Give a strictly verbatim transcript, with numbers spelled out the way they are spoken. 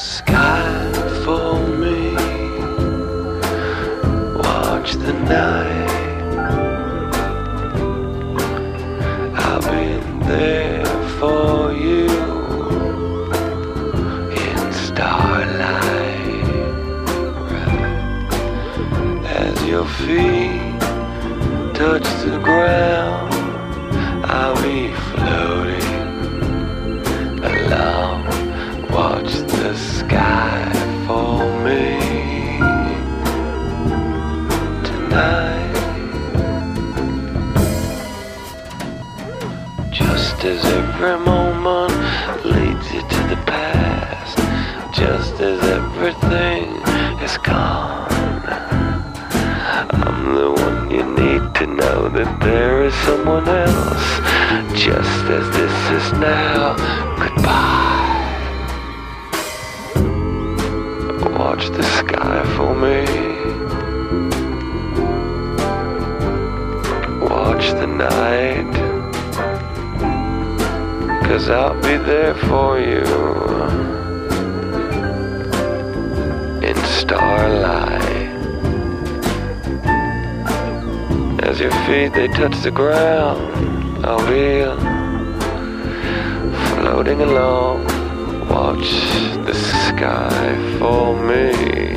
sky for me. Watch the night. I've been there for you in starlight. As your feet touch the ground, I'll be floating along. Watch the sky for me tonight. Just as every moment leads you to the past, just as everything is gone, I'm the one you need to know that there is someone else. Just as this is now, goodbye. Watch the sky for me. Watch the night, 'cause I'll be there for you in starlight. As your feet they touch the ground, I'll be floating along. Watch the sky for me.